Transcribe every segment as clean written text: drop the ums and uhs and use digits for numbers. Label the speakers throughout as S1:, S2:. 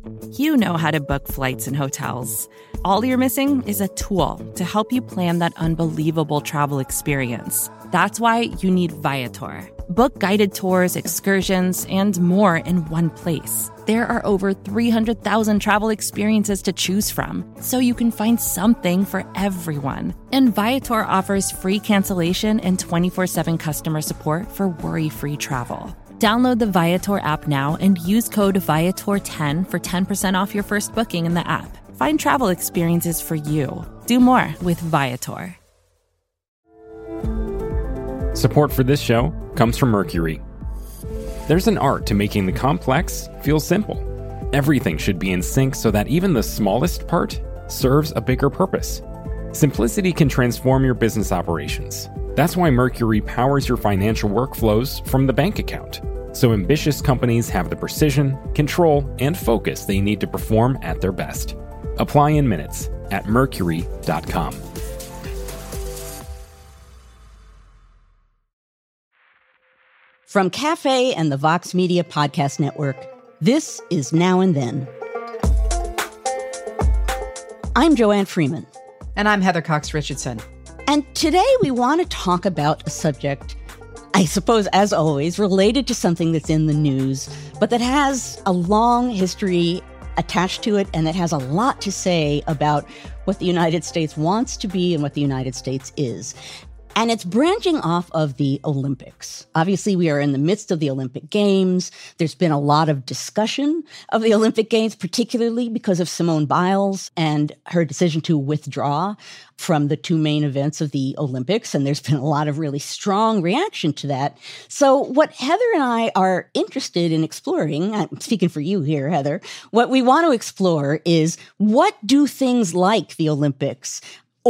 S1: You know how to book flights and hotels. All you're missing is a tool to help you plan that unbelievable travel experience. That's why you need Viator. Book guided tours, excursions, and more in one place. There are over 300,000 travel experiences to choose from, so you can find something for everyone. And Viator offers free cancellation and 24/7 customer support for worry-free travel. Download the Viator app now and use code Viator10 for 10% off your first booking in the app. Find travel experiences for you. Do more with Viator.
S2: Support for this show comes from Mercury. There's an art to making the complex feel simple. Everything should be in sync so that even the smallest part serves a bigger purpose. Simplicity can transform your business operations. That's why Mercury powers your financial workflows from the bank account, so ambitious companies have the precision, control, and focus they need to perform at their best. Apply in minutes at mercury.com.
S3: From Cafe and the Vox Media Podcast Network, this is Now and Then. I'm Joanne Freeman.
S4: And I'm Heather Cox Richardson.
S3: And today we want to talk about a subject, I suppose, as always, related to something that's in the news, but that has a long history attached to it, and that has a lot to say about what the United States wants to be and what the United States is. And it's branching off of the Olympics. Obviously, we are in the midst of the Olympic Games. There's been a lot of discussion of the Olympic Games, particularly because of Simone Biles and her decision to withdraw from the two main events of the Olympics. And there's been a lot of really strong reaction to that. So what Heather and I are interested in exploring, I'm speaking for you here, Heather, what we want to explore is, what do things like the Olympics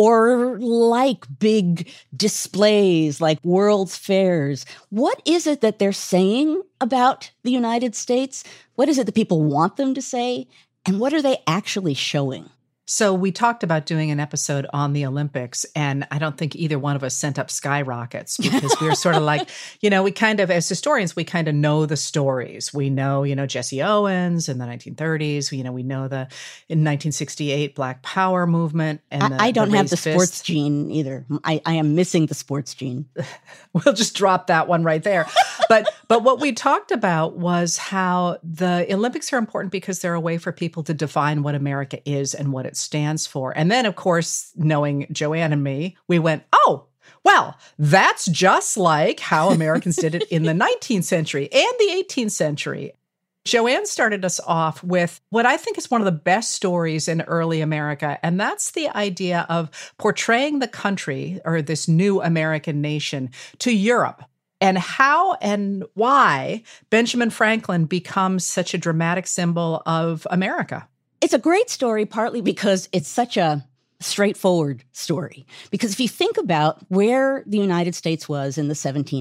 S3: or like big displays, like World's Fairs, what is it that they're saying about the United States? What is it that people want them to say? And what are they actually showing?
S4: So we talked about doing an episode on the Olympics, and I don't think either one of us sent up skyrockets because we were sort of like, we kind of, as historians, we kind of know the stories. We know, Jesse Owens in the 1930s. We know in 1968 Black Power movement. And
S3: I don't have the sports gene either. I am missing the sports gene.
S4: We'll just drop that one right there. But what we talked about was how the Olympics are important because they're a way for people to define what America is and what it stands for. And then, of course, knowing Joanne and me, we went, oh, well, that's just like how Americans did it in the 19th century and the 18th century. Joanne started us off with what I think is one of the best stories in early America, and that's the idea of portraying the country, or this new American nation, to Europe, and how and why Benjamin Franklin becomes such a dramatic symbol of America.
S3: It's a great story, partly because it's such a straightforward story. Because if you think about where the United States was in the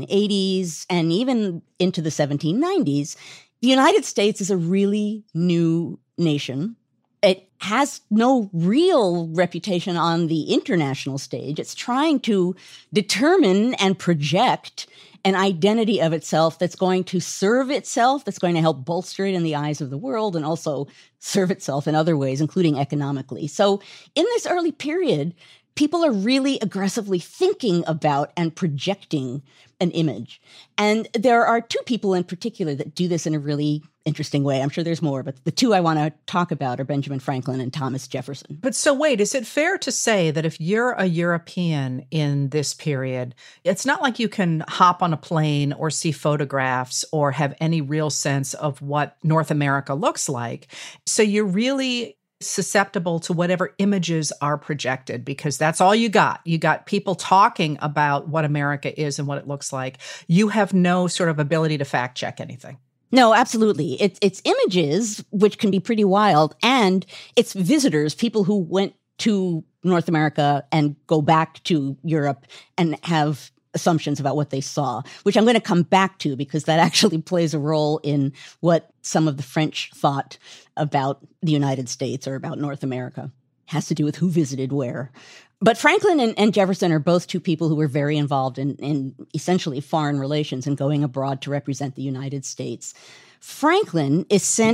S3: 1780s and even into the 1790s, the United States is a really new nation. It has no real reputation on the international stage. It's trying to determine and project an identity of itself that's going to serve itself, that's going to help bolster it in the eyes of the world, and also serve itself in other ways, including economically. So in this early period, people are really aggressively thinking about and projecting an image. And there are two people in particular that do this in a really interesting way. I'm sure there's more, but the two I want to talk about are Benjamin Franklin and Thomas Jefferson.
S4: But so wait, is it fair to say that if you're a European in this period, it's not like you can hop on a plane or see photographs or have any real sense of what North America looks like? So you're really susceptible to whatever images are projected, because that's all you got. You got people talking about what America is and what it looks like. You have no sort of ability to fact check anything.
S3: No, absolutely. It's images, which can be pretty wild, and it's visitors, people who went to North America and go back to Europe and have assumptions about what they saw, which I'm going to come back to because that actually plays a role in what some of the French thought about the United States or about North America. It has to do with who visited where. But Franklin and Jefferson are both two people who were very involved in essentially foreign relations and going abroad to represent the United States. Franklin is sent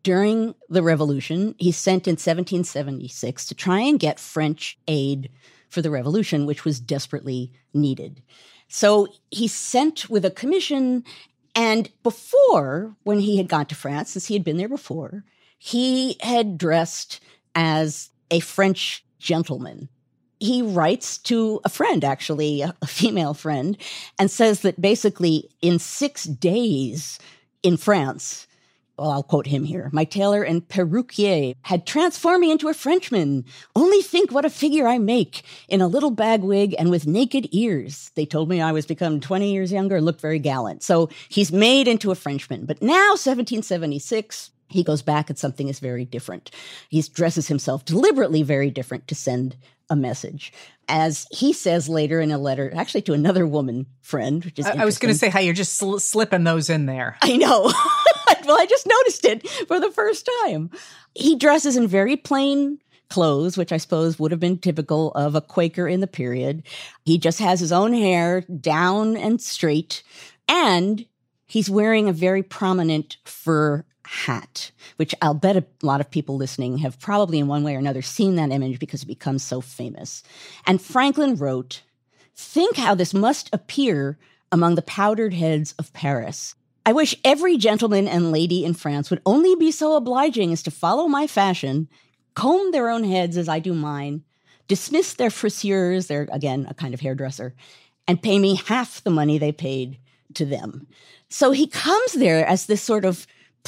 S3: during the revolution. He's sent in 1776 to try and get French aid for the revolution, which was desperately needed. So he's sent with a commission. And before, when he had gone to France, since he had been there before, he had dressed as a French gentleman. He writes to a friend, actually, a female friend, and says that basically in 6 days in France, well, I'll quote him here, my tailor and perruquier had transformed me into a Frenchman. Only think what a figure I make in a little bag wig and with naked ears. They told me I was become 20 years younger and looked very gallant. So he's made into a Frenchman. But now, 1776, he goes back and something is very different. He dresses himself deliberately very different to send a message. As he says later in a letter, actually to another woman friend, which is
S4: I was going to say how you're just slipping those in there.
S3: I know. Well, I just noticed it for the first time. He dresses in very plain clothes, which I suppose would have been typical of a Quaker in the period. He just has his own hair down and straight, and he's wearing a very prominent fur hat, which I'll bet a lot of people listening have probably in one way or another seen that image because it becomes so famous. And Franklin wrote, "Think how this must appear among the powdered heads of Paris. I wish every gentleman and lady in France would only be so obliging as to follow my fashion, comb their own heads as I do mine, dismiss their friseurs," they're, again, a kind of hairdresser, "and pay me half the money they paid to them." So he comes there as this sort of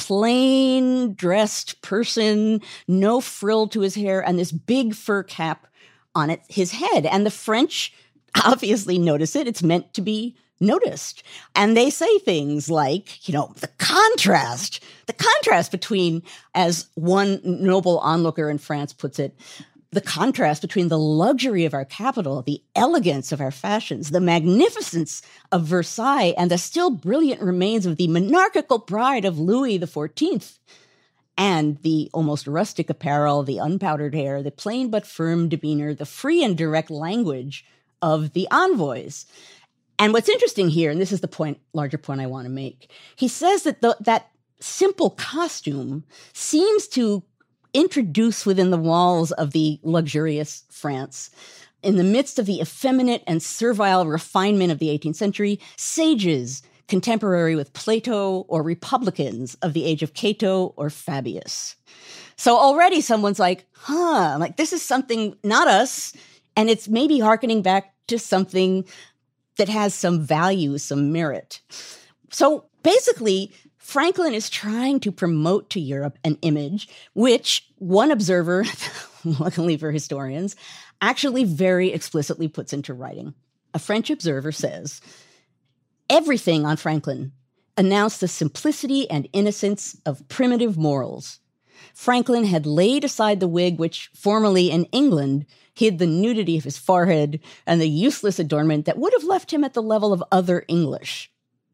S3: plain dressed person, no frill to his hair, and this big fur cap on his head. And the French obviously notice it. It's meant to be noticed. And they say things like, the contrast between, as one noble onlooker in France puts it, the contrast between the luxury of our capital, the elegance of our fashions, the magnificence of Versailles, and the still brilliant remains of the monarchical pride of Louis XIV, and the almost rustic apparel, the unpowdered hair, the plain but firm demeanor, the free and direct language of the envoys. And what's interesting here, and this is the larger point I want to make, he says that that simple costume seems to introduce within the walls of the luxurious France, in the midst of the effeminate and servile refinement of the 18th century, sages contemporary with Plato or republicans of the age of Cato or Fabius. So already someone's like, this is something, not us, and it's maybe hearkening back to something that has some value, some merit. So basically, Franklin is trying to promote to Europe an image which one observer, luckily for historians, actually very explicitly puts into writing. A French observer says, "Everything on Franklin announced the simplicity and innocence of primitive morals. Franklin had laid aside the wig which formerly in England hid the nudity of his forehead and the useless adornment that would have left him at the level of other English."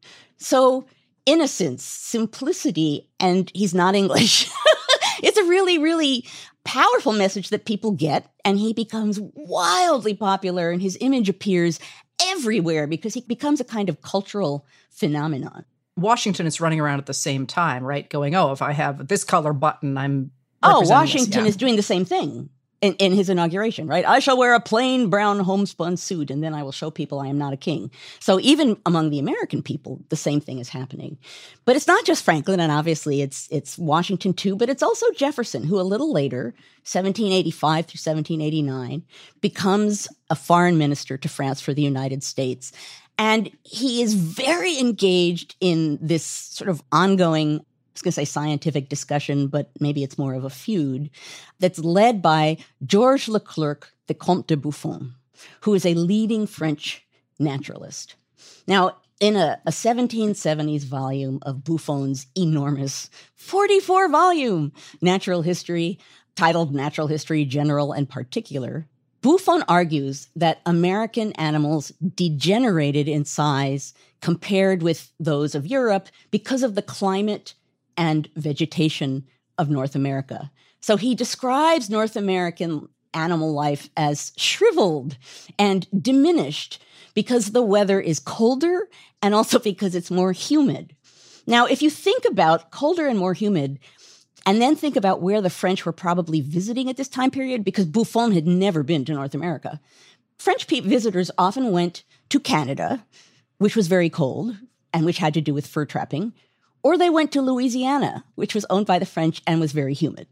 S3: So innocence, simplicity, and he's not English. It's a really, really powerful message that people get, and he becomes wildly popular, and his image appears everywhere because he becomes a kind of cultural phenomenon.
S4: Washington is running around at the same time, right? Going, if I have this color button, I'm representing
S3: Washington is doing the same thing in his inauguration, right? "I shall wear a plain brown homespun suit, and then I will show people I am not a king." So even among the American people, the same thing is happening. But it's not just Franklin, and obviously it's Washington too, but it's also Jefferson, who a little later, 1785 through 1789, becomes a foreign minister to France for the United States. And he is very engaged in this sort of ongoing, I was going to say scientific discussion, but maybe it's more of a feud, that's led by Georges Leclerc, the Comte de Buffon, who is a leading French naturalist. Now, in a 1770s volume of Buffon's enormous 44-volume natural history, titled Natural History General and Particular, Buffon argues that American animals degenerated in size compared with those of Europe because of the climate and vegetation of North America. So he describes North American animal life as shriveled and diminished because the weather is colder and also because it's more humid. Now, if you think about colder and more humid, And then think about where the French were probably visiting at this time period, because Buffon had never been to North America. French visitors often went to Canada, which was very cold and which had to do with fur trapping, or they went to Louisiana, which was owned by the French and was very humid.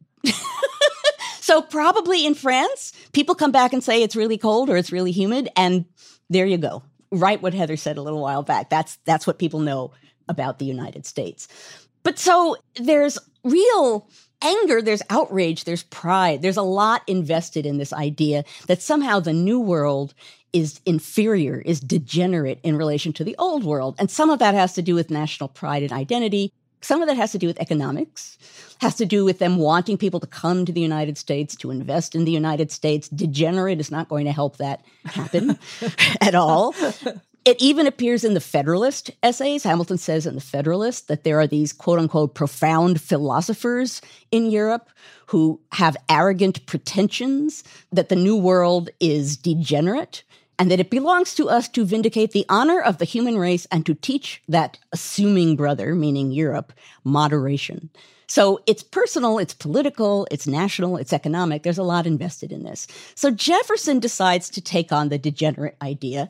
S3: So probably in France, people come back and say it's really cold or it's really humid, and there you go. Right what Heather said a little while back. That's what people know about the United States. But so there's real anger, there's outrage, there's pride. There's a lot invested in this idea that somehow the New World is inferior, is degenerate in relation to the Old World. And some of that has to do with national pride and identity. Some of that has to do with economics, has to do with them wanting people to come to the United States, to invest in the United States. Degenerate is not going to help that happen at all. It even appears in the Federalist essays. Hamilton says in the Federalist that there are these quote-unquote profound philosophers in Europe who have arrogant pretensions that the New World is degenerate and that it belongs to us to vindicate the honor of the human race and to teach that assuming brother, meaning Europe, moderation. So it's personal, it's political, it's national, it's economic. There's a lot invested in this. So Jefferson decides to take on the degenerate idea.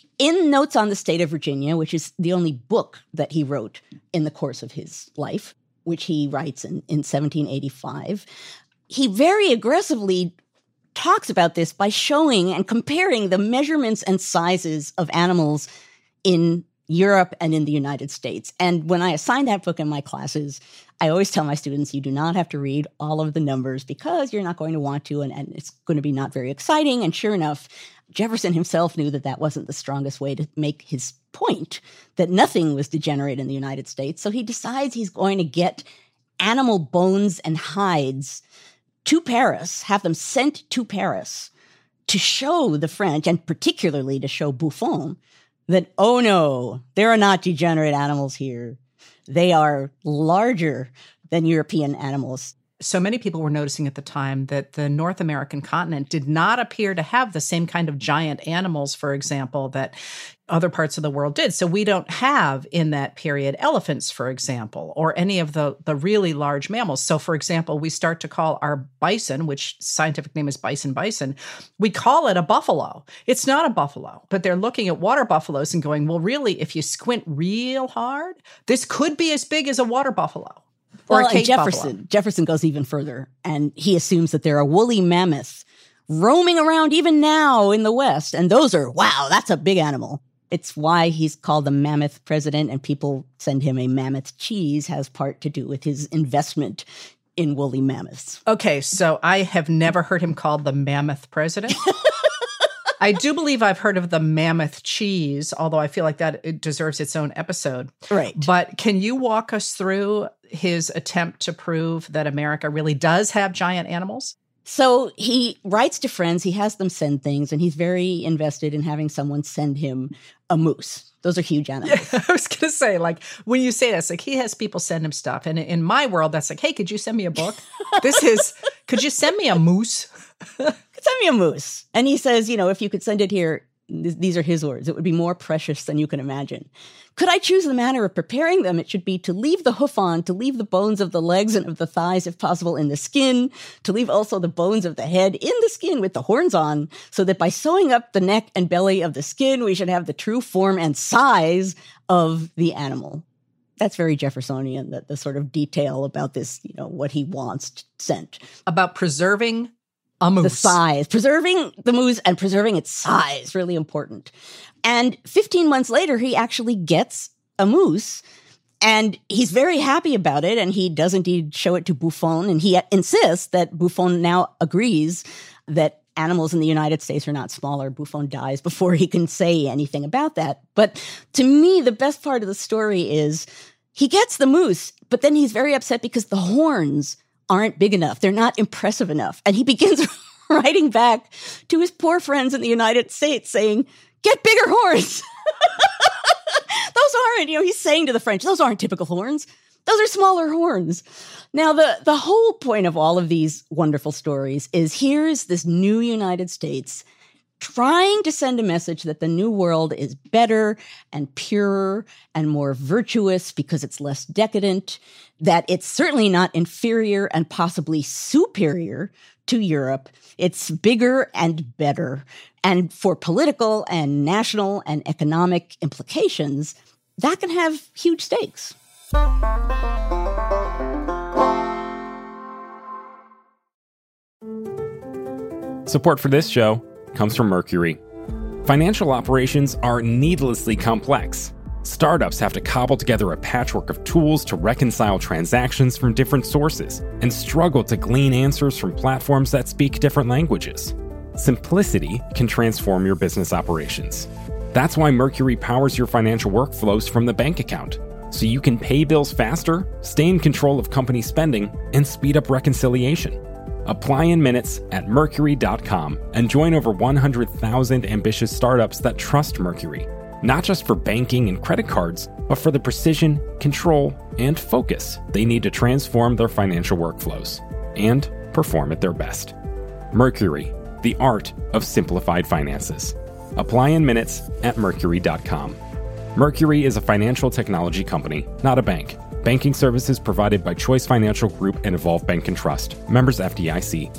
S3: In Notes on the State of Virginia, which is the only book that he wrote in the course of his life, which he writes in 1785, he very aggressively talks about this by showing and comparing the measurements and sizes of animals in Europe and in the United States. And when I assign that book in my classes, I always tell my students, you do not have to read all of the numbers because you're not going to want to, and it's going to be not very exciting. And sure enough, Jefferson himself knew that that wasn't the strongest way to make his point, that nothing was degenerate in the United States. So he decides he's going to get animal bones and hides to Paris, have them sent to Paris to show the French, and particularly to show Buffon, that, oh no, there are not degenerate animals here. They are larger than European animals.
S4: So many people were noticing at the time that the North American continent did not appear to have the same kind of giant animals, for example, that other parts of the world did. So we don't have in that period elephants, for example, or any of the really large mammals. So, for example, we start to call our bison, which scientific name is bison, we call it a buffalo. It's not a buffalo, but they're looking at water buffaloes and going, well, really, if you squint real hard, this could be as big as a water buffalo.
S3: Well, and Jefferson goes even further, and he assumes that there are woolly mammoths roaming around even now in the West, and those are, wow, that's a big animal. It's why he's called the Mammoth President, and people send him a mammoth cheese, has part to do with his investment in woolly mammoths.
S4: Okay, so I have never heard him called the Mammoth President. I do believe I've heard of the mammoth cheese, although I feel like that it deserves its own episode.
S3: Right.
S4: But can you walk us through his attempt to prove that America really does have giant animals?
S3: So he writes to friends, he has them send things, and he's very invested in having someone send him a moose. Those are huge animals.
S4: Yeah, I was going to say, like, when you say that, it's like he has people send him stuff. And in my world, that's like, hey, could you send me a book? Could you send me a moose?
S3: Send me a moose. And he says, if you could send it here, these are his words, it would be more precious than you can imagine. Could I choose the manner of preparing them? It should be to leave the hoof on, to leave the bones of the legs and of the thighs, if possible, in the skin, to leave also the bones of the head in the skin with the horns on, so that by sewing up the neck and belly of the skin, we should have the true form and size of the animal. That's very Jeffersonian, the sort of detail about this, what he wants sent.
S4: About preserving a moose.
S3: The size, preserving the moose and preserving its size, really important. And 15 months later, he actually gets a moose, and he's very happy about it, and he does indeed show it to Buffon, and he insists that Buffon now agrees that animals in the United States are not smaller. Buffon dies before he can say anything about that. But to me, the best part of the story is he gets the moose, but then he's very upset because the horns aren't big enough. They're not impressive enough. And he begins writing back to his poor friends in the United States saying, get bigger horns. Those aren't, he's saying to the French, those aren't typical horns. Those are smaller horns. Now, the whole point of all of these wonderful stories is here's this new United States trying to send a message that the New World is better and purer and more virtuous because it's less decadent, that it's certainly not inferior and possibly superior to Europe. It's bigger and better. And for political and national and economic implications, that can have huge stakes.
S2: Support for this show comes from Mercury. Financial operations are needlessly complex. Startups have to cobble together a patchwork of tools to reconcile transactions from different sources and struggle to glean answers from platforms that speak different languages. Simplicity can transform your business operations. That's why Mercury powers your financial workflows from the bank account, so you can pay bills faster, stay in control of company spending, and speed up reconciliation. Apply in minutes at Mercury.com and join over 100,000 ambitious startups that trust Mercury, not just for banking and credit cards, but for the precision, control, and focus they need to transform their financial workflows and perform at their best. Mercury, the art of simplified finances. Apply in minutes at Mercury.com. Mercury is a financial technology company, not a bank. Banking services provided by Choice Financial Group and Evolve Bank & Trust. Members FDIC.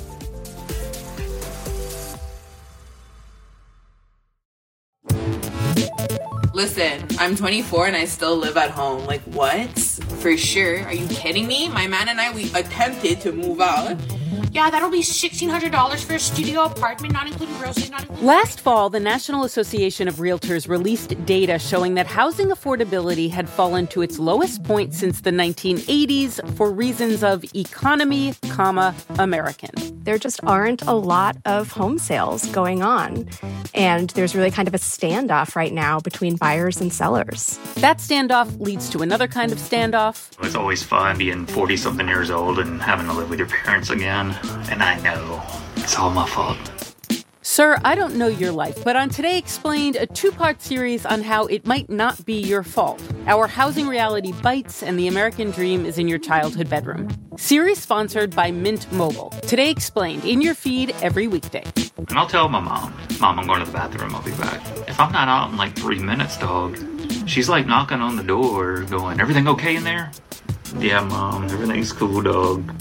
S5: Listen, I'm 24 and I still live at home. Like, what? For sure. Are you kidding me? My man and I, we attempted to move out.
S6: Yeah, that'll be $1,600 for a studio apartment, not including groceries, not including...
S7: Last fall, the National Association of Realtors released data showing that housing affordability had fallen to its lowest point since the 1980s for reasons of economy, American.
S8: There just aren't a lot of home sales going on. And there's really kind of a standoff right now between buyers and sellers.
S7: That standoff leads to another kind of standoff.
S9: It's always fun being 40-something years old and having to live with your parents again. And I know it's all my fault.
S7: Sir, I don't know your life, but on Today Explained, a two-part series on how it might not be your fault. Our housing reality bites and the American dream is in your childhood bedroom. Series sponsored by Mint Mobile. Today Explained, in your feed every weekday.
S9: And I'll tell my mom, I'm going to the bathroom, I'll be back. If I'm not out in like 3 minutes, dog, she's like knocking on the door going, everything okay in there? Yeah, Mom, everything's cool, dog.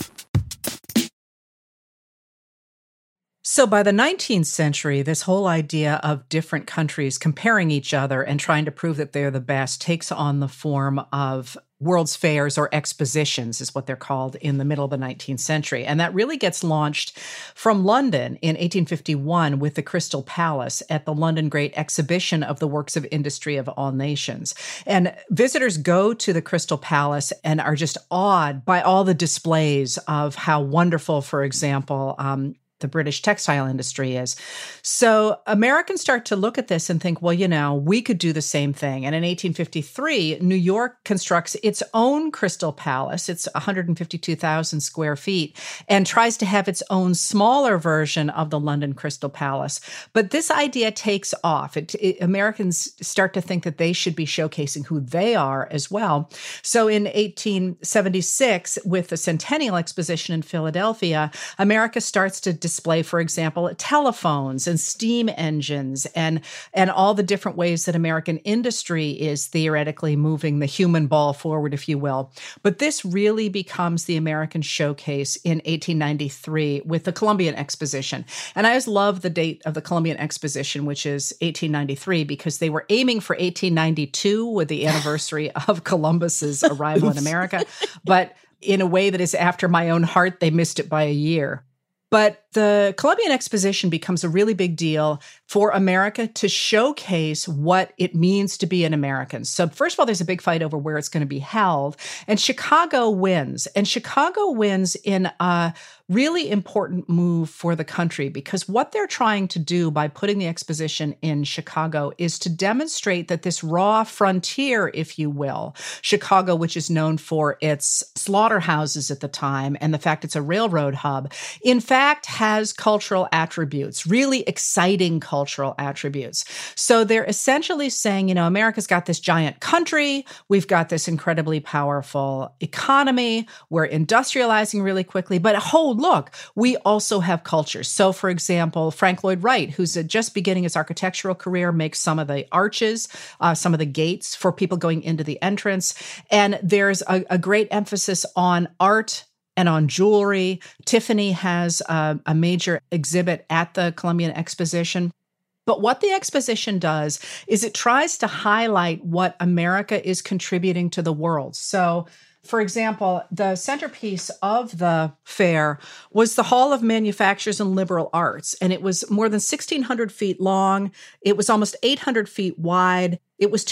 S4: So by the 19th century, this whole idea of different countries comparing each other and trying to prove that they're the best takes on the form of World's Fairs, or expositions is what they're called, in the middle of the 19th century. And that really gets launched from London in 1851 with the Crystal Palace at the London Great Exhibition of the Works of Industry of All Nations. And visitors go to the Crystal Palace and are just awed by all the displays of how wonderful, for example, the British textile industry is. So Americans start to look at this and think, well, you know, we could do the same thing. And in 1853, New York constructs its own Crystal Palace. It's 152,000 square feet and tries to have its own smaller version of the London Crystal Palace. But this idea takes off. Americans start to think that they should be showcasing who they are as well. So in 1876, with the Centennial Exposition in Philadelphia, America starts to display, for example, telephones and steam engines and all the different ways that American industry is theoretically moving the human ball forward, if you will. But this really becomes the American showcase in 1893 with the Columbian Exposition. And I always love the date of the Columbian Exposition, which is 1893, because they were aiming for 1892 with the anniversary of Columbus's arrival in America. But in a way that is after my own heart, they missed it by a year. But the Columbian Exposition becomes a really big deal for America to showcase what it means to be an American. So first of all, there's a big fight over where it's going to be held. And Chicago wins. And Chicago wins in a really important move for the country, because what they're trying to do by putting the exposition in Chicago is to demonstrate that this raw frontier, if you will, Chicago, which is known for its slaughterhouses at the time and the fact it's a railroad hub, in fact, fact has cultural attributes, really exciting cultural attributes. So they're essentially saying, America's got this giant country. We've got this incredibly powerful economy. We're industrializing really quickly. But look, we also have culture. So, for example, Frank Lloyd Wright, who's just beginning his architectural career, makes some of the arches, some of the gates for people going into the entrance. And there's a great emphasis on art and on jewelry. Tiffany has a major exhibit at the Columbian Exposition. But what the exposition does is it tries to highlight what America is contributing to the world. So, for example, the centerpiece of the fair was the Hall of Manufactures and Liberal Arts, and it was more than 1,600 feet long. It was almost 800 feet wide. It was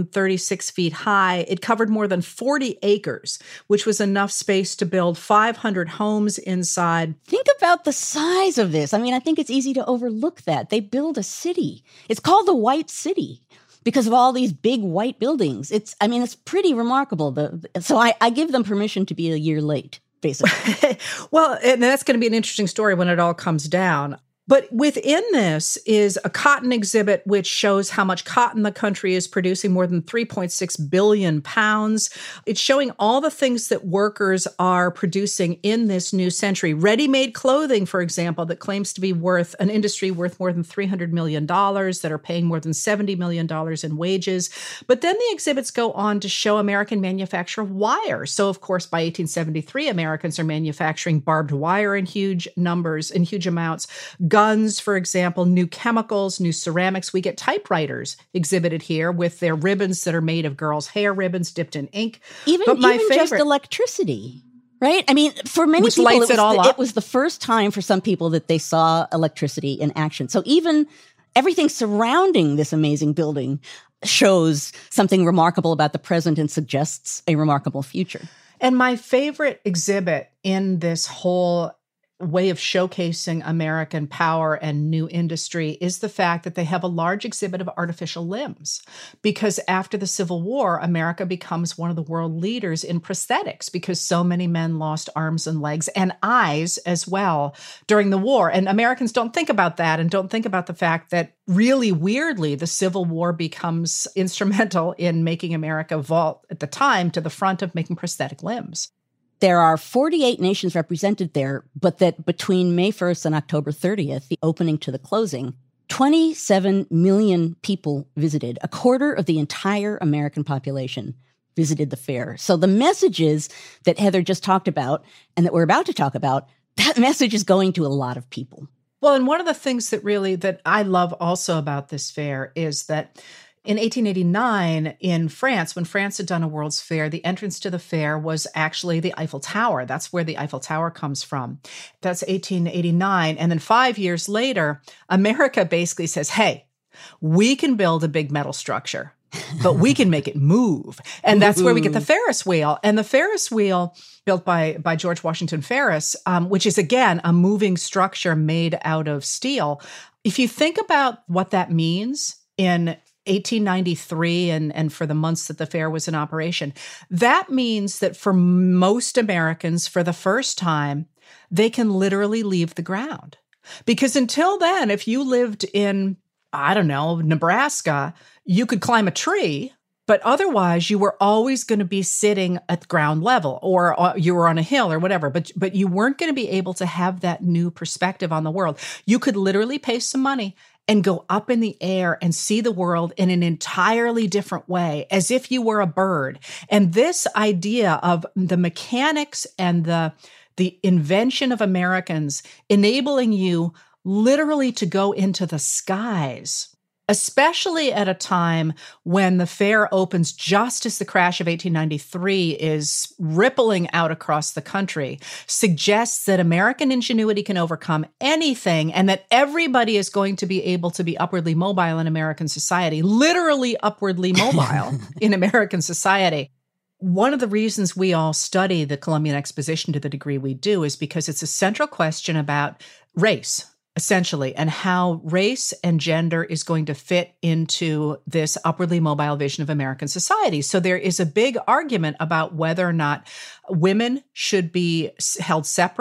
S4: 236 feet high. It covered more than 40 acres, which was enough space to build 500 homes inside.
S3: Think about the size of this. I mean, I think it's easy to overlook that. They build a city. It's called the White City because of all these big white buildings. It's pretty remarkable. So I give them permission to be a year late, basically.
S4: Well, and that's going to be an interesting story when it all comes down. But within this is a cotton exhibit, which shows how much cotton the country is producing, more than 3.6 billion pounds. It's showing all the things that workers are producing in this new century. Ready-made clothing, for example, that claims to be an industry worth more than $300 million, that are paying more than $70 million in wages. But then the exhibits go on to show American manufacture of wire. So, of course, by 1873, Americans are manufacturing barbed wire in huge numbers, in huge amounts. Guns, for example, new chemicals, new ceramics. We get typewriters exhibited here with their ribbons that are made of girls' hair ribbons dipped in ink.
S3: Even just electricity, right? I mean, for many people, it was the first time for some people that they saw electricity in action. So even everything surrounding this amazing building shows something remarkable about the present and suggests a remarkable future.
S4: And my favorite exhibit in this whole way of showcasing American power and new industry is the fact that they have a large exhibit of artificial limbs. Because after the Civil War, America becomes one of the world leaders in prosthetics because so many men lost arms and legs and eyes as well during the war. And Americans don't think about that and don't think about the fact that really weirdly, the Civil War becomes instrumental in making America vault at the time to the front of making prosthetic limbs.
S3: There are 48 nations represented there, but that between May 1st and October 30th, the opening to the closing, 27 million people visited. A quarter of the entire American population visited the fair. So the messages that Heather just talked about and that we're about to talk about, that message is going to a lot of people.
S4: Well, and one of the things that I love also about this fair is that in 1889, in France, when France had done a World's Fair, the entrance to the fair was actually the Eiffel Tower. That's where the Eiffel Tower comes from. That's 1889. And then 5 years later, America basically says, hey, we can build a big metal structure, but we can make it move. And that's where we get the Ferris wheel. And the Ferris wheel, built by George Washington Ferris, which is, again, a moving structure made out of steel. If you think about what that means in 1893 and for the months that the fair was in operation, that means that for most Americans, for the first time, they can literally leave the ground. Because until then, if you lived in, Nebraska, you could climb a tree, but otherwise you were always going to be sitting at ground level or you were on a hill or whatever, but you weren't going to be able to have that new perspective on the world. You could literally pay some money and go up in the air and see the world in an entirely different way, as if you were a bird. And this idea of the mechanics and the invention of Americans enabling you literally to go into the skies, especially at a time when the fair opens just as the crash of 1893 is rippling out across the country, suggests that American ingenuity can overcome anything and that everybody is going to be able to be upwardly mobile in American society, literally upwardly mobile in American society. One of the reasons we all study the Columbian Exposition to the degree we do is because it's a central question about race, essentially, and how race and gender is going to fit into this upwardly mobile vision of American society. So there is a big argument about whether or not women should be held separate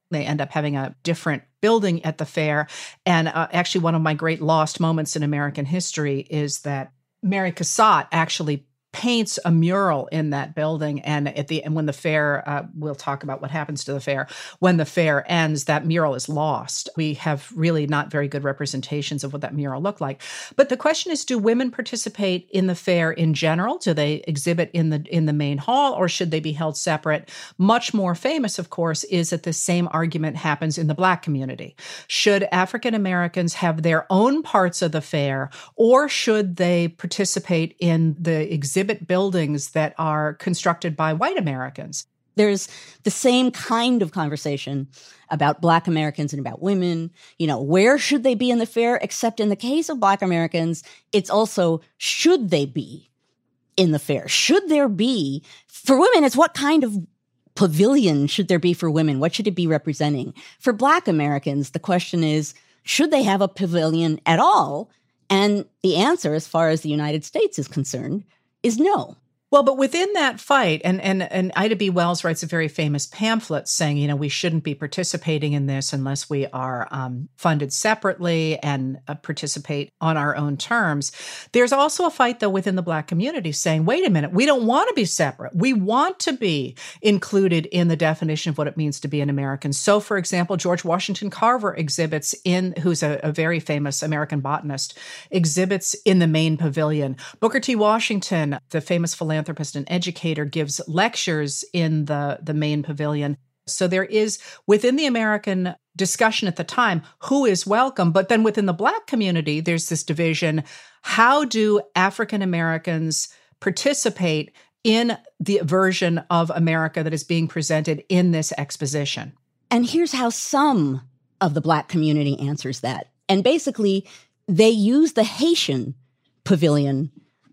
S4: They end up having a different building at the fair. And actually, one of my great lost moments in American history is that Mary Cassatt actually paints a mural in that building. And when the fair, we'll talk about what happens to the fair. When the fair ends, that mural is lost. We have really not very good representations of what that mural looked like. But the question is, do women participate in the fair in general? Do they exhibit in the main hall, or should they be held separate? Much more famous, of course, is that the same argument happens in the Black community. Should African Americans have their own parts of the fair, or should they participate in the exhibit buildings that are constructed by white Americans?
S3: There's the same kind of conversation about Black Americans and about women. Where should they be in the fair? Except in the case of Black Americans, it's also, should they be in the fair? Should there be, for women, it's what kind of pavilion should there be for women? What should it be representing? For Black Americans, the question is, should they have a pavilion at all? And the answer, as far as the United States is concerned, is no.
S4: Well, but within that fight, and Ida B. Wells writes a very famous pamphlet saying, we shouldn't be participating in this unless we are funded separately and participate on our own terms. There's also a fight, though, within the Black community saying, wait a minute, we don't want to be separate. We want to be included in the definition of what it means to be an American. So, for example, George Washington Carver exhibits who's a very famous American botanist, exhibits in the main pavilion. Booker T. Washington, the famous philanthropist and educator, gives lectures in the main pavilion. So there is, within the American discussion at the time, who is welcome. But then within the Black community, there's this division. How do African Americans participate in the version of America that is being presented in this exposition?
S3: And here's how some of the Black community answers that. And basically, they use the Haitian pavilion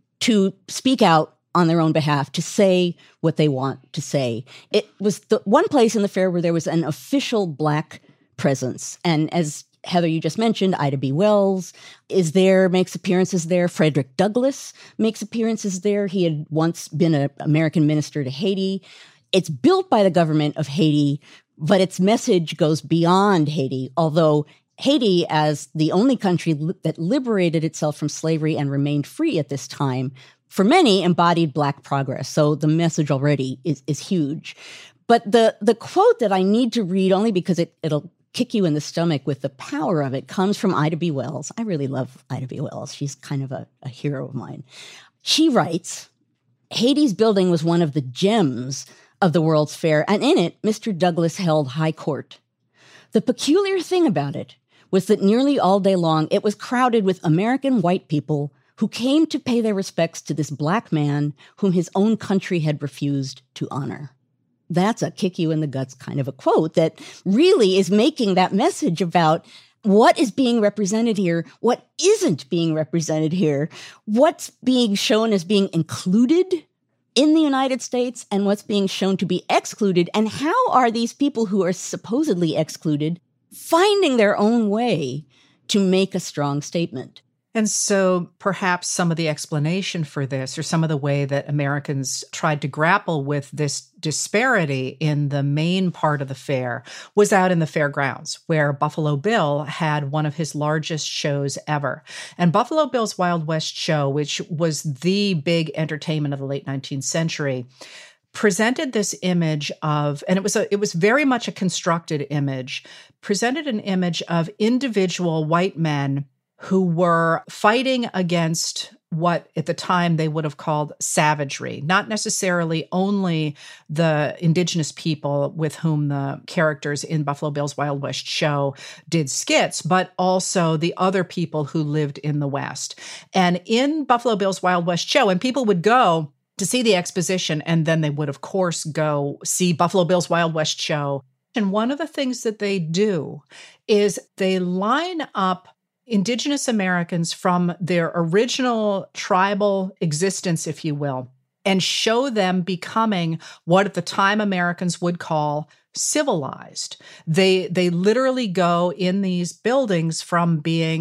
S3: to speak out on their own behalf, to say what they want to say. It was the one place in the fair where there was an official Black presence. And as Heather, you just mentioned, Ida B. Wells is there, makes appearances there. Frederick Douglass makes appearances there. He had once been an American minister to Haiti. It's built by the government of Haiti, but its message goes beyond Haiti, although Haiti, as the only country that liberated itself from slavery and remained free at this time, for many, embodied Black progress. So the message already is huge. But the quote that I need to read, only because it'll kick you in the stomach with the power of it, comes from Ida B. Wells. I really love Ida B. Wells. She's kind of a hero of mine. She writes, Haiti's building was one of the gems of the World's Fair, and in it, Mr. Douglass held high court. The peculiar thing about it was that nearly all day long, it was crowded with American white people who came to pay their respects to this Black man whom his own country had refused to honor. That's a kick you in the guts kind of a quote that really is making that message about what is being represented here, what isn't being represented here, what's being shown as being included in the United States and what's being shown to be excluded, and how are these people who are supposedly excluded finding their own way to make a strong statement.
S4: And so perhaps some of the explanation for this, or some of the way that Americans tried to grapple with this disparity in the main part of the fair, was out in the fairgrounds, where Buffalo Bill had one of his largest shows ever. And Buffalo Bill's Wild West show, which was the big entertainment of the late 19th century, presented this image of, and it was very much a constructed image, presented an image of individual white men who were fighting against what at the time they would have called savagery, not necessarily only the indigenous people with whom the characters in Buffalo Bill's Wild West show did skits, but also the other people who lived in the West. And in Buffalo Bill's Wild West show, and people would go to see the exposition, and then they would, of course, go see Buffalo Bill's Wild West show. And one of the things that they do is they line up Indigenous Americans from their original tribal existence, if you will, and show them becoming what at the time Americans would call civilized. They literally go in these buildings from being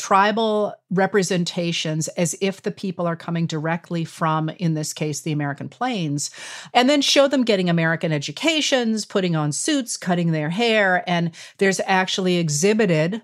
S4: tribal representations as if the people are coming directly from, in this case, the American plains, and then show them getting American educations, putting on suits, cutting their hair. And there's actually exhibited,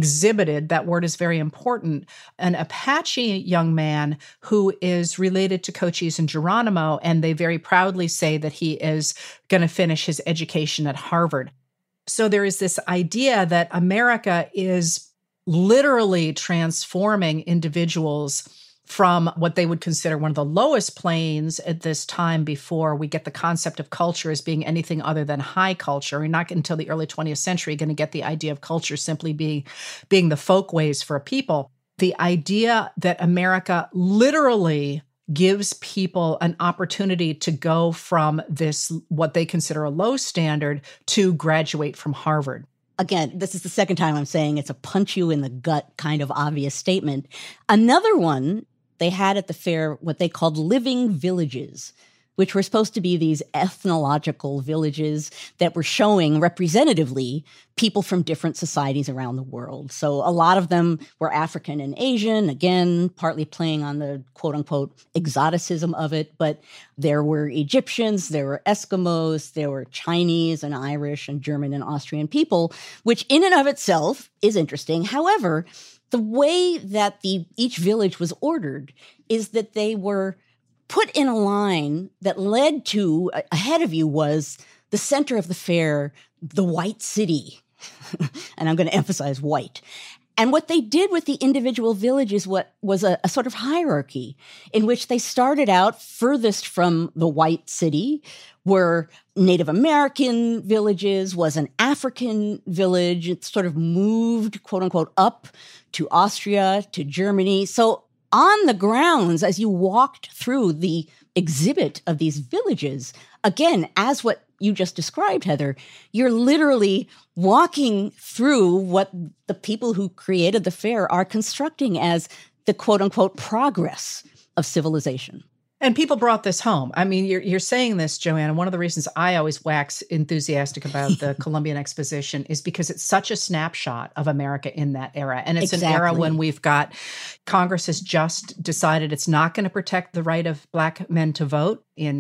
S4: that word is very important, an Apache young man who is related to Cochise and Geronimo, and they very proudly say that he is going to finish his education at Harvard. So there is this idea that America is literally transforming individuals from what they would consider one of the lowest planes at this time before we get the concept of culture as being anything other than high culture. We're not until the early 20th century going to get the idea of culture simply being the folkways for a people. The idea that America literally gives people an opportunity to go from this, what they consider a low standard, to graduate from Harvard.
S3: Again, this is the second time I'm saying it's a punch you in the gut kind of obvious statement. Another one, they had at the fair what they called living villages, which were supposed to be these ethnological villages that were showing representatively people from different societies around the world. So a lot of them were African and Asian, again, partly playing on the quote-unquote exoticism of it. But there were Egyptians, there were Eskimos, there were Chinese and Irish and German and Austrian people, which in and of itself is interesting. However, the way that each village was ordered is that they were put in a line that led to, ahead of you was the center of the fair, the White City. And I'm going to emphasize white. And what they did with the individual villages was a sort of hierarchy in which they started out furthest from the White City, were Native American villages, was an African village. It sort of moved, quote unquote, up to Austria, to Germany. So on the grounds, as you walked through the exhibit of these villages, again, as what you just described, Heather, you're literally walking through what the people who created the fair are constructing as the quote-unquote progress of civilization.
S4: And people brought this home. I mean, you're saying this, Joanna. One of the reasons I always wax enthusiastic about the Columbian Exposition is because it's such a snapshot of America in that era. And it's an era when we've got Congress has just decided it's not going to protect the right of Black men to vote in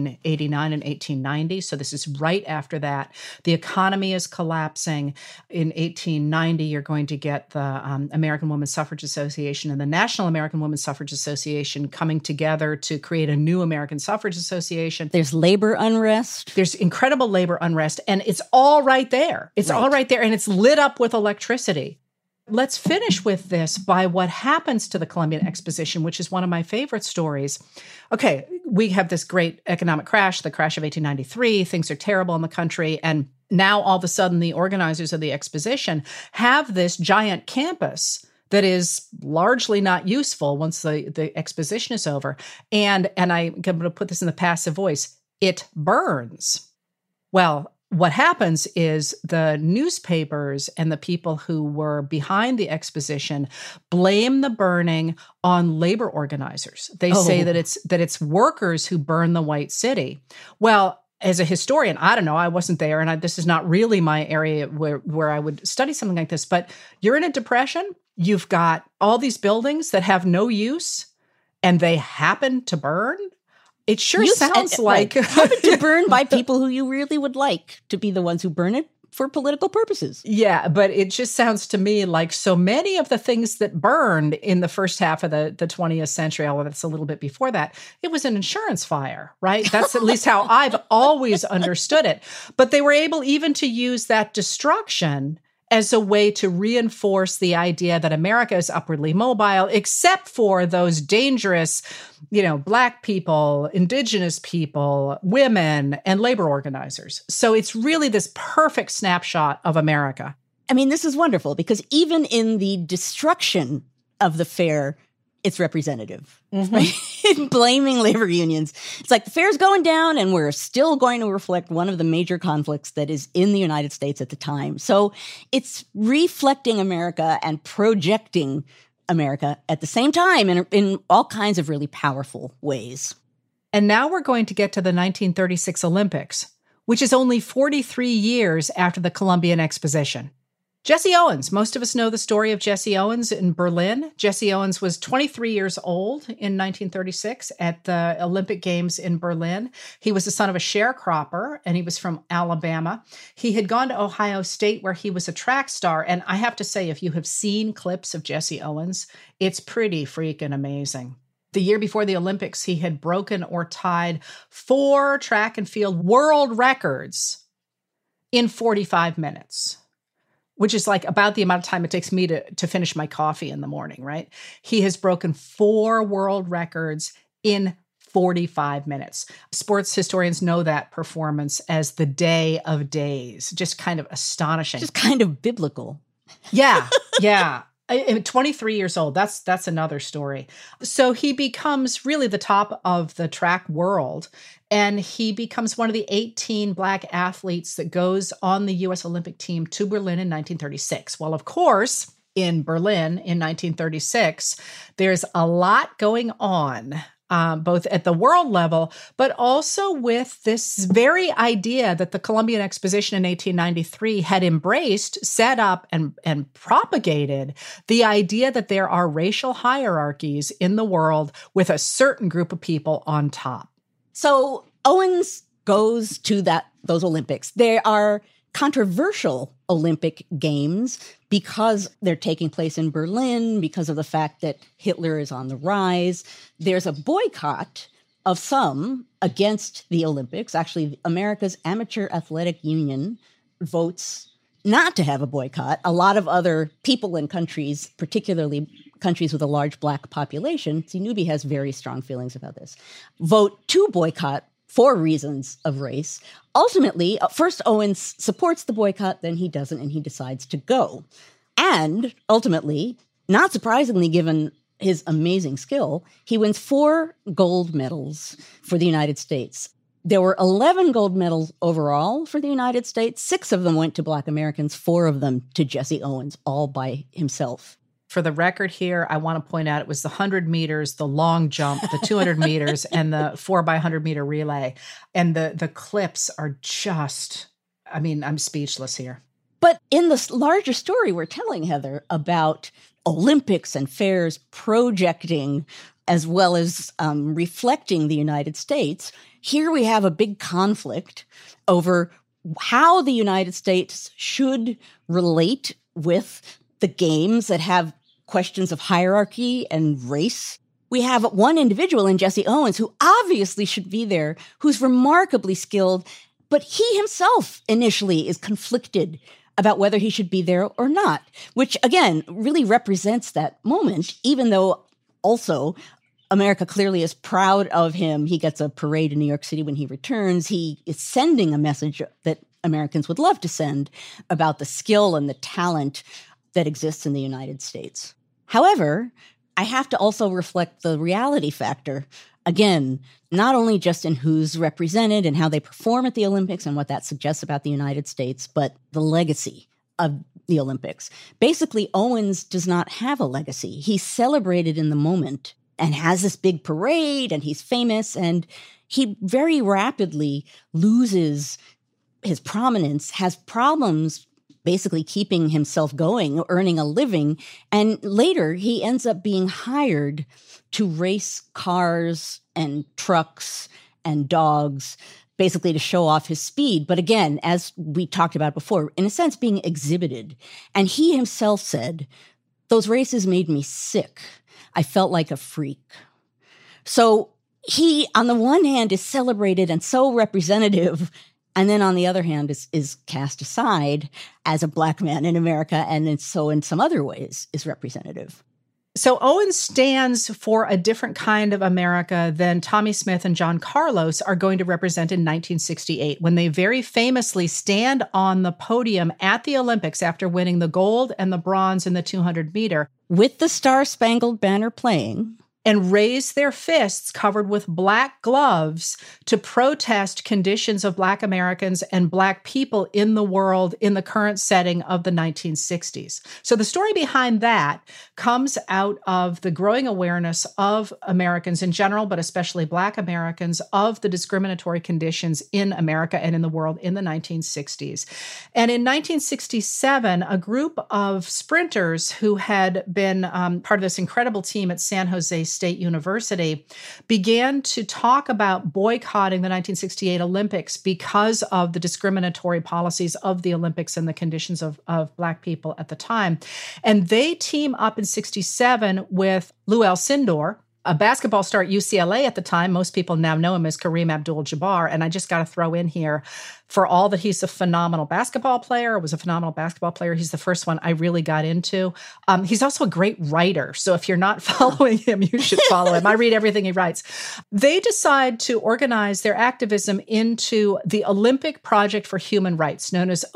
S4: 1889 and 1890. So this is right after that. The economy is collapsing. In 1890, you're going to get the American Women's Suffrage Association and the National American Women's Suffrage Association coming together to create a new American Suffrage Association.
S3: There's labor unrest.
S4: There's incredible labor unrest. And it's all right there. It's all right there. And it's lit up with electricity. Let's finish with this by what happens to the Columbian Exposition, which is one of my favorite stories. Okay, we have this great economic crash, the crash of 1893. Things are terrible in the country. And now all of a sudden, the organizers of the exposition have this giant campus that is largely not useful once the exposition is over. And I'm going to put this in the passive voice. It burns. Well, what happens is the newspapers and the people who were behind the exposition blame the burning on labor organizers. They say that it's workers who burn the White City. Well, as a historian, I don't know, I wasn't there, and this is not really my area where I would study something like this, but you're in a depression, you've got all these buildings that have no use, and they happen to burn. It sure sounds like
S3: happen to burn by people who you really would like to be the ones who burn it for political purposes.
S4: Yeah, but it just sounds to me like so many of the things that burned in the first half of the 20th century, although that's a little bit before that, it was an insurance fire, right? That's at least how I've always understood it. But they were able even to use that destruction as a way to reinforce the idea that America is upwardly mobile, except for those dangerous, Black people, indigenous people, women, and labor organizers. So it's really this perfect snapshot of America.
S3: I mean, this is wonderful because even in the destruction of the fair, it's representative. Mm-hmm. Blaming labor unions. It's like the fair's going down and we're still going to reflect one of the major conflicts that is in the United States at the time. So it's reflecting America and projecting America at the same time in all kinds of really powerful ways.
S4: And now we're going to get to the 1936 Olympics, which is only 43 years after the Columbian Exposition. Jesse Owens. Most of us know the story of Jesse Owens in Berlin. Jesse Owens was 23 years old in 1936 at the Olympic Games in Berlin. He was the son of a sharecropper, and he was from Alabama. He had gone to Ohio State, where he was a track star. And I have to say, if you have seen clips of Jesse Owens, it's pretty freaking amazing. The year before the Olympics, he had broken or tied 4 track and field world records in 45 minutes. Which is like about the amount of time it takes me to finish my coffee in the morning, right? He has broken 4 world records in 45 minutes. Sports historians know that performance as the day of days. Just kind of astonishing.
S3: Just kind of biblical.
S4: Yeah, yeah. 23 years old. That's another story. So he becomes really the top of the track world, and he becomes one of the 18 Black athletes that goes on the U.S. Olympic team to Berlin in 1936. Well, of course, in Berlin in 1936, there's a lot going on. Both at the world level, but also with this very idea that the Columbian Exposition in 1893 had embraced, set up, and propagated the idea that there are racial hierarchies in the world with a certain group of people on top.
S3: So Owens goes to those Olympics. They are controversial Olympic Games because they're taking place in Berlin, because of the fact that Hitler is on the rise. There's a boycott of some against the Olympics. Actually, America's Amateur Athletic Union votes not to have a boycott. A lot of other people in countries, particularly countries with a large Black population, see, Newbie has very strong feelings about this, vote to boycott for reasons of race. Ultimately, first Owens supports the boycott, then he doesn't, and he decides to go. And ultimately, not surprisingly, given his amazing skill, he wins 4 gold medals for the United States. There were 11 gold medals overall for the United States. 6 of them went to Black Americans, 4 of them to Jesse Owens, all by himself.
S4: For the record here, I want to point out it was the 100 meters, the long jump, the 200 meters, and the 4x100 meter relay. And the clips are just, I mean, I'm speechless here.
S3: But in this larger story we're telling, Heather, about Olympics and fairs projecting as well as reflecting the United States, here we have a big conflict over how the United States should relate with the games that have questions of hierarchy and race. We have one individual in Jesse Owens who obviously should be there, who's remarkably skilled, but he himself initially is conflicted about whether he should be there or not, which again really represents that moment, even though also America clearly is proud of him. He gets a parade in New York City when he returns. He is sending a message that Americans would love to send about the skill and the talent that exists in the United States. However, I have to also reflect the reality factor. Again, not only just in who's represented and how they perform at the Olympics and what that suggests about the United States, but the legacy of the Olympics. Basically, Owens does not have a legacy. He's celebrated in the moment and has this big parade, and he's famous, and he very rapidly loses his prominence, has problems basically keeping himself going, earning a living. And later, he ends up being hired to race cars and trucks and dogs, basically to show off his speed. But again, as we talked about before, in a sense, being exhibited. And he himself said, those races made me sick. I felt like a freak. So he, on the one hand, is celebrated and so representative, and then on the other hand is cast aside as a Black man in America, and so in some other ways is representative.
S4: So Owens stands for a different kind of America than Tommie Smith and John Carlos are going to represent in 1968, when they very famously stand on the podium at the Olympics after winning the gold and the bronze in the 200 meter.
S3: With the Star-Spangled Banner playing.
S4: and raised their fists covered with black gloves to protest conditions of Black Americans and Black people in the world in the current setting of the 1960s. So the story behind that comes out of the growing awareness of Americans in general, but especially Black Americans, of the discriminatory conditions in America and in the world in the 1960s. And in 1967, a group of sprinters who had been part of this incredible team at San Jose State University began to talk about boycotting the 1968 Olympics because of the discriminatory policies of the Olympics and the conditions of Black people at the time. And they team up in 67 with Lou Alcindor, a basketball star at UCLA at the time. Most people now know him as Kareem Abdul-Jabbar. And I just got to throw in here, for all that he's a phenomenal basketball player, was a phenomenal basketball player, he's the first one I really got into. He's also a great writer. So if you're not following him, you should follow him. I read everything he writes. They decide to organize their activism into the Olympic Project for Human Rights, known as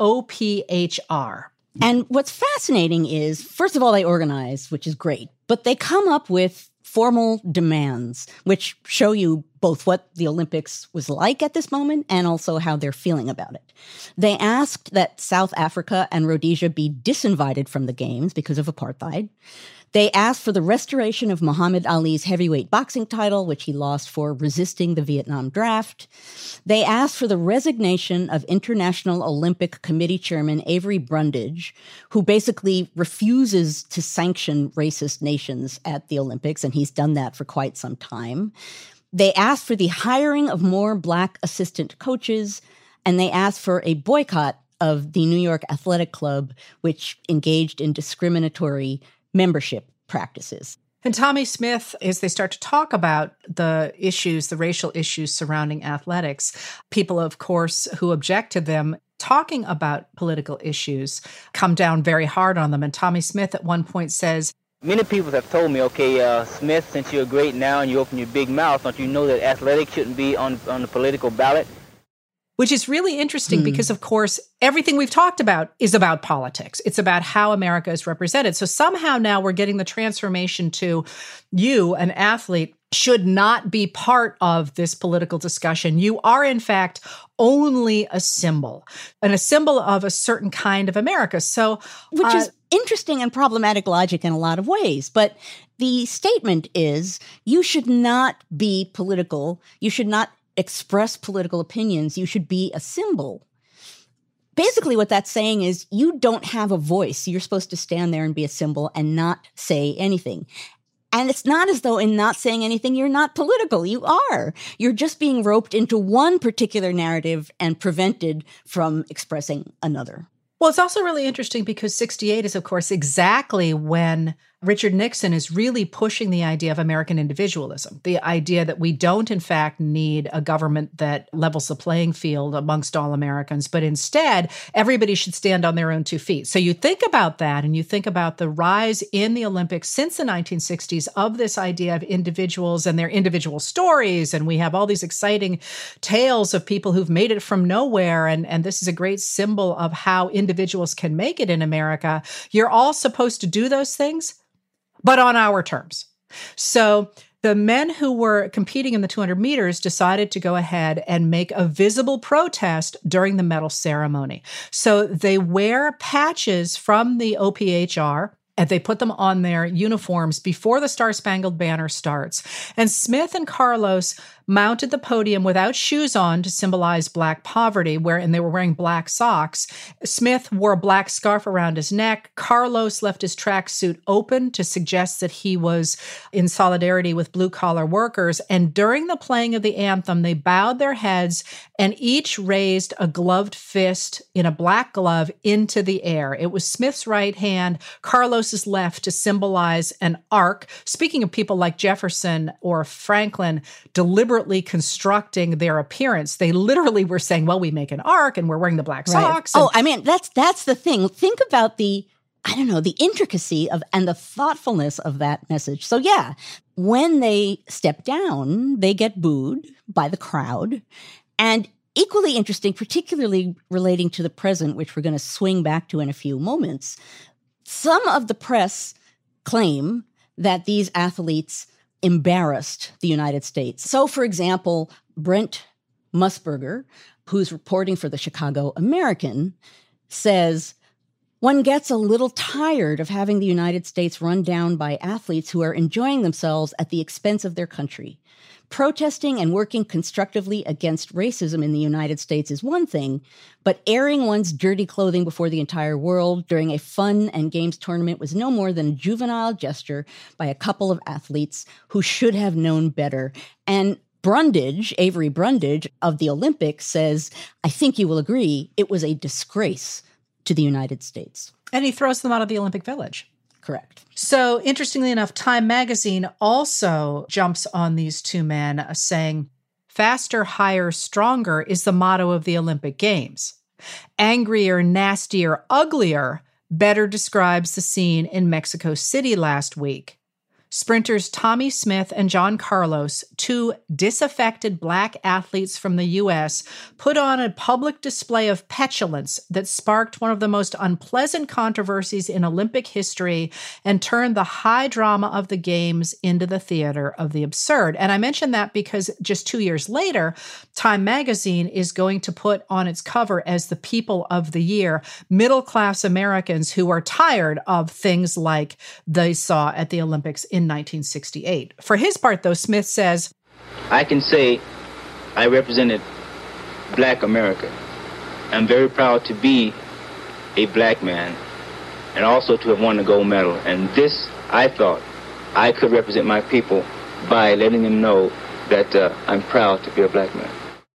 S4: OPHR.
S3: And what's fascinating is, first of all, they organize, which is great, but they come up with formal demands, which show you both what the Olympics was like at this moment and also how they're feeling about it. They asked that South Africa and Rhodesia be disinvited from the Games because of apartheid. They asked for the restoration of Muhammad Ali's heavyweight boxing title, which he lost for resisting the Vietnam draft. They asked for the resignation of International Olympic Committee Chairman Avery Brundage, who basically refuses to sanction racist nations at the Olympics, and he's done that for quite some time. They asked for the hiring of more Black assistant coaches, and they asked for a boycott of the New York Athletic Club, which engaged in discriminatory membership practices.
S4: And Tommie Smith, as they start to talk about the issues, the racial issues surrounding athletics, people, of course, who object to them talking about political issues come down very hard on them. And Tommie Smith at one point says,
S10: many people have told me, okay, Smith, since you're great now and you open your big mouth, don't you know that athletics shouldn't be on the political ballot?
S4: Which is really interesting because, of course, everything we've talked about is about politics. It's about how America is represented. So somehow now we're getting the transformation to you, an athlete, should not be part of this political discussion. You are, in fact, only a symbol, and a symbol of a certain kind of America. So,
S3: which is interesting and problematic logic in a lot of ways. But the statement is, you should not be political. You should not express political opinions. You should be a symbol. Basically, what that's saying is you don't have a voice. You're supposed to stand there and be a symbol and not say anything. And it's not as though in not saying anything, you're not political. You are. You're just being roped into one particular narrative and prevented from expressing another.
S4: Well, it's also really interesting because 68 is, of course, exactly when Richard Nixon is really pushing the idea of American individualism, the idea that we don't, in fact, need a government that levels the playing field amongst all Americans, but instead, everybody should stand on their own 2 feet. So you think about that and you think about the rise in the Olympics since the 1960s of this idea of individuals and their individual stories. And we have all these exciting tales of people who've made it from nowhere. And this is a great symbol of how individuals can make it in America. You're all supposed to do those things, but on our terms. So the men who were competing in the 200 meters decided to go ahead and make a visible protest during the medal ceremony. So they wear patches from the OPHR, and they put them on their uniforms before the Star-Spangled Banner starts. And Smith and Carlos mounted the podium without shoes on to symbolize Black poverty, and they were wearing black socks. Smith wore a black scarf around his neck. Carlos left his tracksuit open to suggest that he was in solidarity with blue-collar workers. And during the playing of the anthem, they bowed their heads and each raised a gloved fist in a black glove into the air. It was Smith's right hand, Carlos's left, to symbolize an arc. Speaking of people like Jefferson or Franklin deliberately constructing their appearance, they literally were saying, well, we make an arc and we're wearing the black socks.
S3: Right. I mean, that's the thing. Think about the intricacy of and the thoughtfulness of that message. So yeah, when they step down, they get booed by the crowd. And equally interesting, particularly relating to the present, which we're going to swing back to in a few moments, some of the press claim that these athletes embarrassed the United States. So, for example, Brent Musburger, who's reporting for the Chicago American, says, one gets a little tired of having the United States run down by athletes who are enjoying themselves at the expense of their country. Protesting and working constructively against racism in the United States is one thing, but airing one's dirty clothing before the entire world during a fun and games tournament was no more than a juvenile gesture by a couple of athletes who should have known better. And Brundage, Avery Brundage of the Olympics, says, I think you will agree, it was a disgrace to the United States.
S4: And he throws them out of the Olympic Village.
S3: Correct.
S4: So, interestingly enough, Time magazine also jumps on these two men, saying, faster, higher, stronger is the motto of the Olympic Games. Angrier, nastier, uglier better describes the scene in Mexico City last week. Sprinters Tommy Smith and John Carlos, two disaffected Black athletes from the U.S., put on a public display of petulance that sparked one of the most unpleasant controversies in Olympic history and turned the high drama of the Games into the theater of the absurd. And I mention that because just 2 years later, Time magazine is going to put on its cover as the People of the Year middle-class Americans who are tired of things like they saw at the Olympics in 1968. For his part, though, Smith says,
S10: I can say I represented Black America. I'm very proud to be a Black man and also to have won the gold medal. And this, I thought, I could represent my people by letting them know that I'm proud to be a Black man.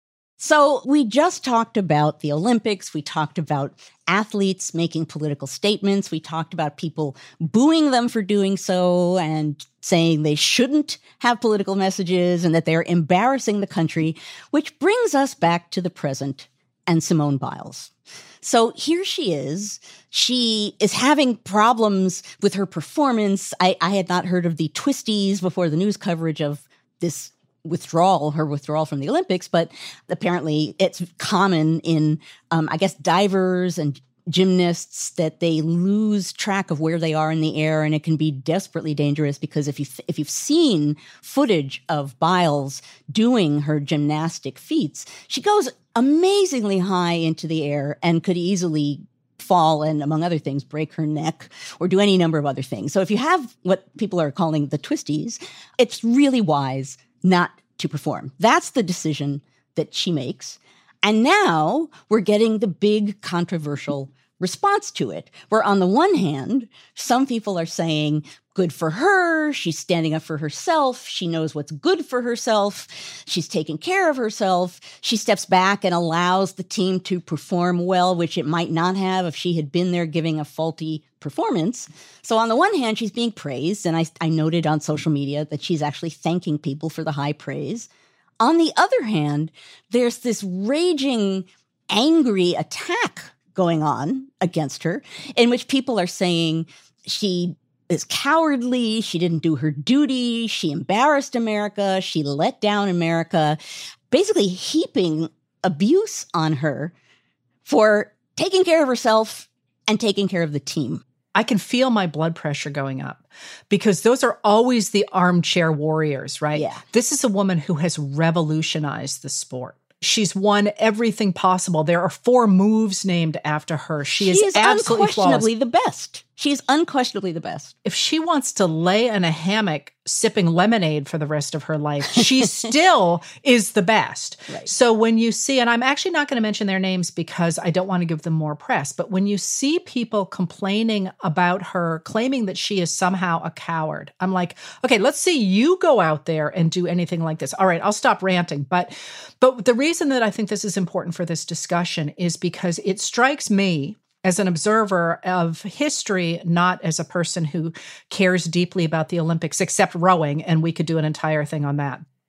S3: So we just talked about the Olympics. We talked about athletes making political statements. We talked about people booing them for doing so and saying they shouldn't have political messages and that they're embarrassing the country, which brings us back to the present and Simone Biles. So here she is. She is having problems with her performance. I had not heard of the twisties before the news coverage of this her withdrawal from the Olympics, but apparently it's common in, I guess, divers and gymnasts that they lose track of where they are in the air, and it can be desperately dangerous because if you've seen footage of Biles doing her gymnastic feats, she goes amazingly high into the air and could easily fall and, among other things, break her neck or do any number of other things. So if you have what people are calling the twisties, it's really wise not to perform. That's the decision that she makes. And now we're getting the big controversial response to it, where on the one hand, some people are saying, good for her, she's standing up for herself, she knows what's good for herself, she's taking care of herself, she steps back and allows the team to perform well, which it might not have if she had been there giving a faulty performance. So on the one hand, she's being praised, and I noted on social media that she's actually thanking people for the high praise. On the other hand, there's this raging, angry attack going on against her, in which people are saying she is cowardly, she didn't do her duty, she embarrassed America, she let down America, basically heaping abuse on her for taking care of herself and taking care of the team.
S4: I can feel my blood pressure going up because those are always the armchair warriors, right?
S3: Yeah.
S4: This is a woman who has revolutionized the sport. She's won everything possible. There are 4 moves named after her. She is absolutely
S3: unquestionably
S4: flawless.
S3: the best. She's unquestionably the best.
S4: If she wants to lay in a hammock sipping lemonade for the rest of her life, she still is the best.
S3: Right.
S4: So when you see, and I'm actually not going to mention their names because I don't want to give them more press, but when you see people complaining about her, claiming that she is somehow a coward, I'm like, okay, let's see you go out there and do anything like this. All right, I'll stop ranting. But the reason that I think this is important for this discussion is because it strikes me as an observer of history, not as a person who cares deeply about the Olympics, except rowing, and we could do an entire thing on that.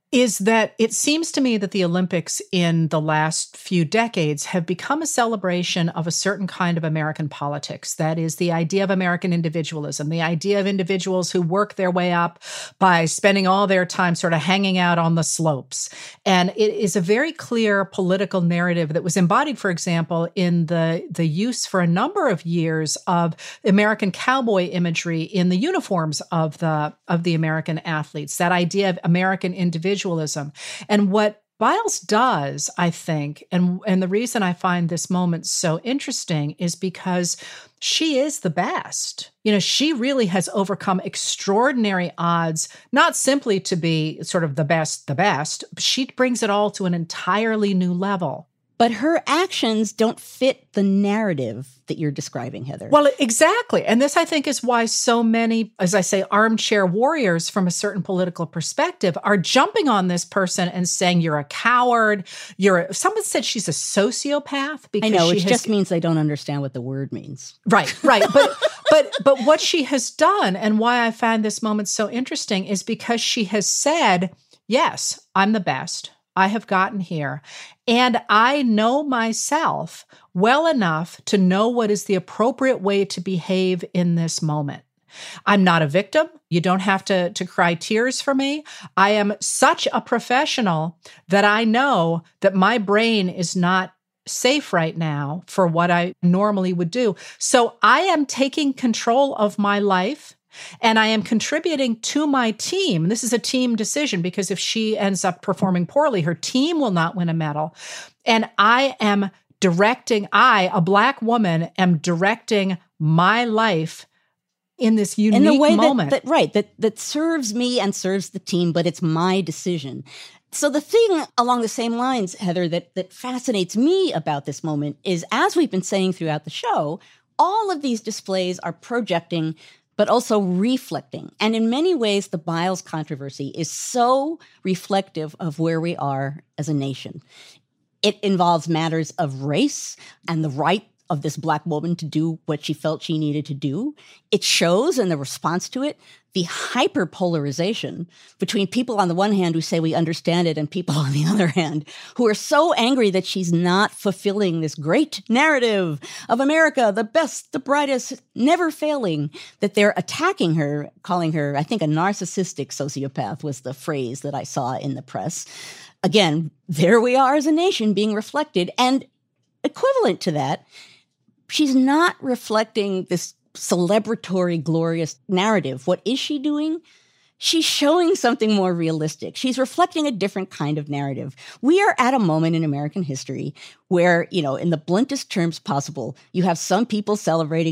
S4: is that it seems to me that the Olympics in the last few decades have become a celebration of a certain kind of American politics. That is the idea of American individualism, the idea of individuals who work their way up by spending all their time sort of hanging out on the slopes. And it is a very clear political narrative that was embodied, for example, in the use for a number of years of American cowboy imagery in the uniforms of the American athletes, that idea of American individualism. And what Biles does, I think, and the reason I find this moment so interesting is because she is the best. You know, she really has overcome extraordinary odds, not simply to be sort of the best, but she brings it all to an entirely new level.
S3: But her actions don't fit the narrative that you're describing, Heather.
S4: Well, exactly. And this, I think, is why so many, as I say, armchair warriors from a certain political perspective are jumping on this person and saying, you're a coward. Someone said she's a sociopath. Because
S3: I know, which just means they don't understand what the word means.
S4: Right. But what she has done and why I find this moment so interesting is because she has said, yes, I'm the best. I have gotten here. And I know myself well enough to know what is the appropriate way to behave in this moment. I'm not a victim. You don't have to cry tears for me. I am such a professional that I know that my brain is not safe right now for what I normally would do. So I am taking control of my life. And I am contributing to my team. This is a team decision because if she ends up performing poorly, her team will not win a medal. And I am directing, a Black woman, am directing my life in this unique
S3: in the way
S4: moment.
S3: That serves me and serves the team, but it's my decision. So the thing along the same lines, Heather, that fascinates me about this moment is, as we've been saying throughout the show, all of these displays are projecting but also reflecting. And in many ways, the Biles controversy is so reflective of where we are as a nation. It involves matters of race and the right of this Black woman to do what she felt she needed to do. It shows, in the response to it, the hyperpolarization between people on the one hand who say we understand it and people on the other hand who are so angry that she's not fulfilling this great narrative of America, the best, the brightest, never failing, that they're attacking her, calling her, I think, a narcissistic sociopath was the phrase that I saw in the press. Again, there we are as a nation being reflected. And equivalent to that, she's not reflecting this celebratory, glorious narrative. What is she doing? She's showing something more realistic. She's reflecting a different kind of narrative. We are at a moment in American history where, in the bluntest terms possible, you have some people celebrating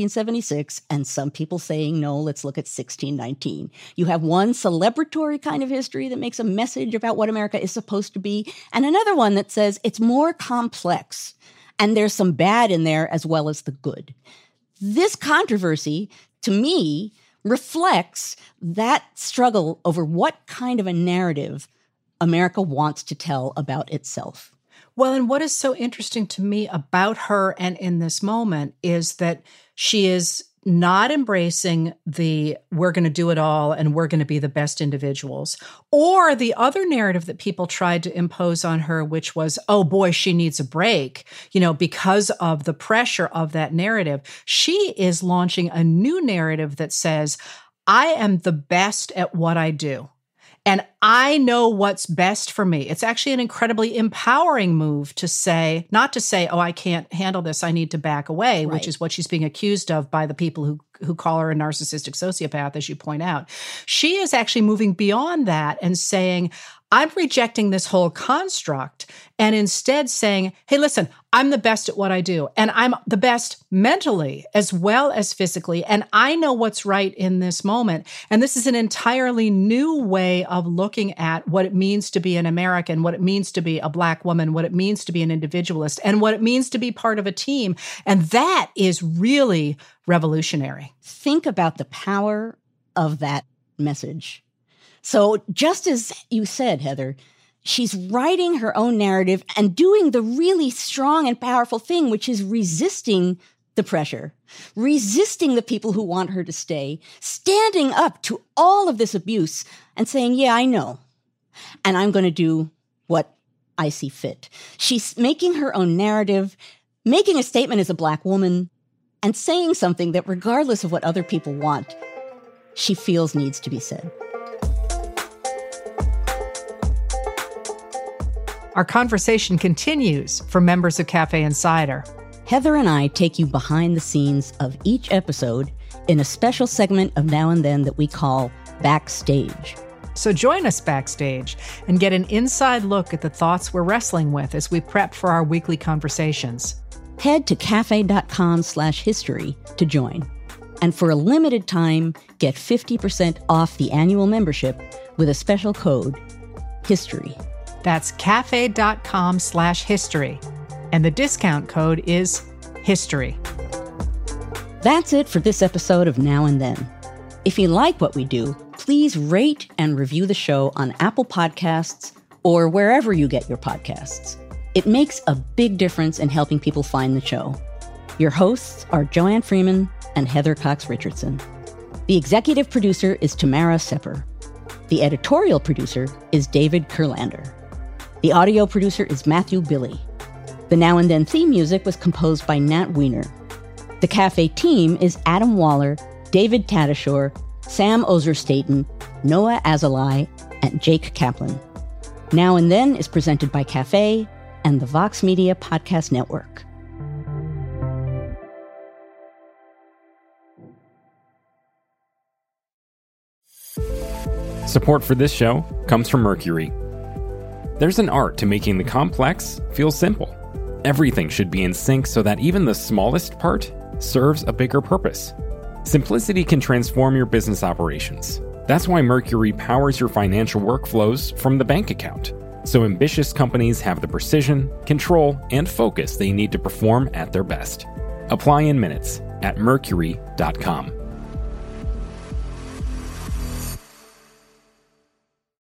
S3: 1776 and some people saying, no, let's look at 1619. You have one celebratory kind of history that makes a message about what America is supposed to be, and another one that says it's more complex. And there's some bad in there as well as the good. This controversy, to me, reflects that struggle over what kind of a narrative America wants to tell about itself.
S4: Well, and what is so interesting to me about her and in this moment is that she is not embracing the we're going to do it all and we're going to be the best individuals, or the other narrative that people tried to impose on her, which was, oh boy, she needs a break, because of the pressure of that narrative. She is launching a new narrative that says, I am the best at what I do. And I know what's best for me. It's actually an incredibly empowering move to say, not to say, oh, I can't handle this, I need to back away, right, which is what she's being accused of by the people who call her a narcissistic sociopath, as you point out. She is actually moving beyond that and saying, I'm rejecting this whole construct and instead saying, hey, listen, I'm the best at what I do. And I'm the best mentally as well as physically. And I know what's right in this moment. And this is an entirely new way of looking at what it means to be an American, what it means to be a Black woman, what it means to be an individualist, and what it means to be part of a team. And that is really revolutionary.
S3: Think about the power of that message. So just as you said, Heather, she's writing her own narrative and doing the really strong and powerful thing, which is resisting the pressure, resisting the people who want her to stay, standing up to all of this abuse and saying, yeah, I know. and I'm going to do what I see fit. She's making her own narrative, making a statement as a Black woman, and saying something that, regardless of what other people want, she feels needs to be said.
S4: Our conversation continues for members of Cafe Insider.
S3: Heather and I take you behind the scenes of each episode in a special segment of Now and Then that we call Backstage.
S4: So join us backstage and get an inside look at the thoughts we're wrestling with as we prep for our weekly conversations.
S3: Head to cafe.com/history to join. And for a limited time, get 50% off the annual membership with a special code, HISTORY.
S4: That's cafe.com/history. And the discount code is HISTORY.
S3: That's it for this episode of Now and Then. If you like what we do, please rate and review the show on Apple Podcasts or wherever you get your podcasts. It makes a big difference in helping people find the show. Your hosts are Joanne Freeman and Heather Cox Richardson. The executive producer is Tamara Sepper. The editorial producer is David Kurlander. The audio producer is Matthew Billy. The Now and Then theme music was composed by Nat Weiner. The Cafe team is Adam Waller, David Tadashore, Sam Ozer-Staten, Noah Azalai, and Jake Kaplan. Now and Then is presented by Cafe and the Vox Media Podcast Network.
S2: Support for this show comes from Mercury. There's an art to making the complex feel simple. Everything should be in sync so that even the smallest part serves a bigger purpose. Simplicity can transform your business operations. That's why Mercury powers your financial workflows from the bank account, so ambitious companies have the precision, control, and focus they need to perform at their best. Apply in minutes at Mercury.com.